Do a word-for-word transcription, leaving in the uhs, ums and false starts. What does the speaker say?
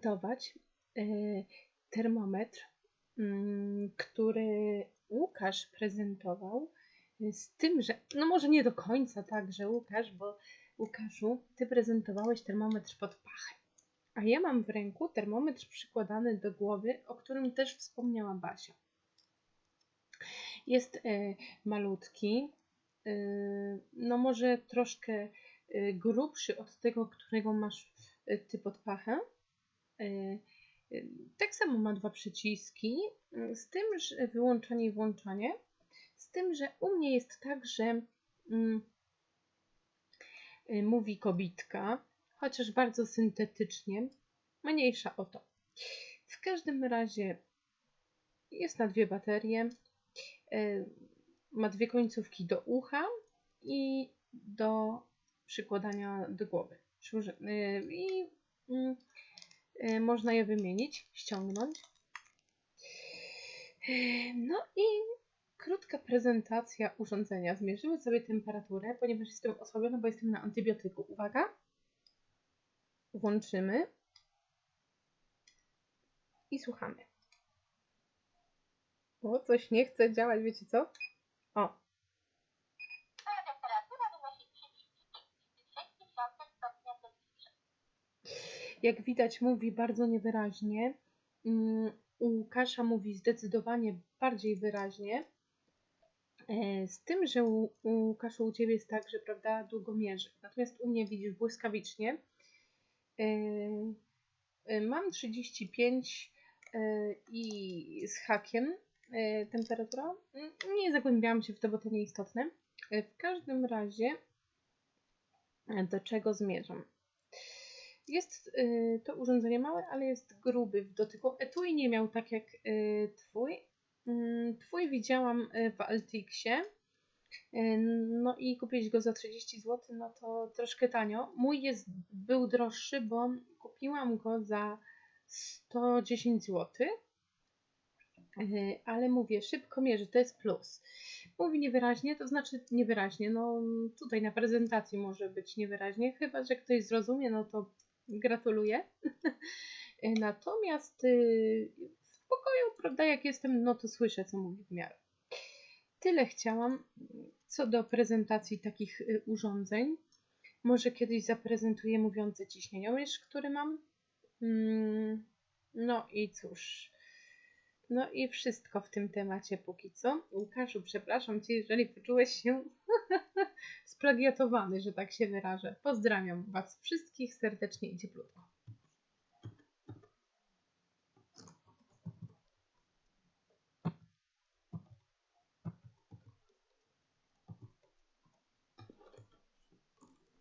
zaprezentować e, termometr, mm, który Łukasz prezentował, e, z tym, że, no może nie do końca tak, że Łukasz, bo Łukaszu, ty prezentowałeś termometr pod pachę, a ja mam w ręku termometr przykładany do głowy, o którym też wspomniała Basia. Jest e, malutki, e, no może troszkę e, grubszy od tego, którego masz e, ty pod pachę. E, e, tak samo ma dwa przyciski, e, z tym, że wyłączanie i włączanie, z tym, że u mnie jest tak, że mm, e, mówi kobitka, chociaż bardzo syntetycznie, mniejsza o to. W każdym razie jest na dwie baterie, e, ma dwie końcówki do ucha i do przykładania do głowy. E, I mm, e, można je wymienić, ściągnąć. E, No i krótka prezentacja urządzenia. Zmierzymy sobie temperaturę, ponieważ jestem osłabiona, bo jestem na antybiotyku. Uwaga. Włączymy i słuchamy. O, coś nie chce działać, wiecie co? O. Temperatura wynosi trzydzieści pięć stopnia Celsjusza. Jak widać, mówi bardzo niewyraźnie. U Łukasza mówi zdecydowanie bardziej wyraźnie. Z tym, że u, u Łukaszu u Ciebie jest tak, że prawda, długo mierzy. Natomiast u mnie widzisz błyskawicznie. Mam trzydzieści pięć i z hakiem temperatura. Nie zagłębiałam się w to, bo to nieistotne. W każdym razie do czego zmierzam? Jest to urządzenie małe, ale jest gruby w dotyku. Etui nie miał tak jak Twój. Twój widziałam w Altixie. No i kupić go za trzydzieści złotych, no to troszkę tanio. Mój jest, był droższy, bo kupiłam go za sto dziesięć złotych. Ale mówię, szybko mierzy, to jest plus. Mówi niewyraźnie, to znaczy niewyraźnie, no tutaj na prezentacji może być niewyraźnie, chyba że ktoś zrozumie, no to gratuluję. Natomiast w pokoju, prawda, jak jestem, no to słyszę, co mówi w miarę. Tyle chciałam co do prezentacji takich urządzeń. Może kiedyś zaprezentuję mówiący ciśnieniomierz, który mam. No i cóż. No i wszystko w tym temacie póki co. Łukaszu, przepraszam Cię, jeżeli poczułeś się splagiatowany, że tak się wyrażę. Pozdrawiam Was wszystkich serdecznie i cieplutko.